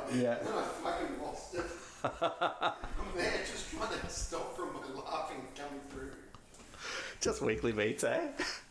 Yeah. And then I fucking lost it. I'm there just trying to stop from my laughing coming through. Just weekly meets, eh?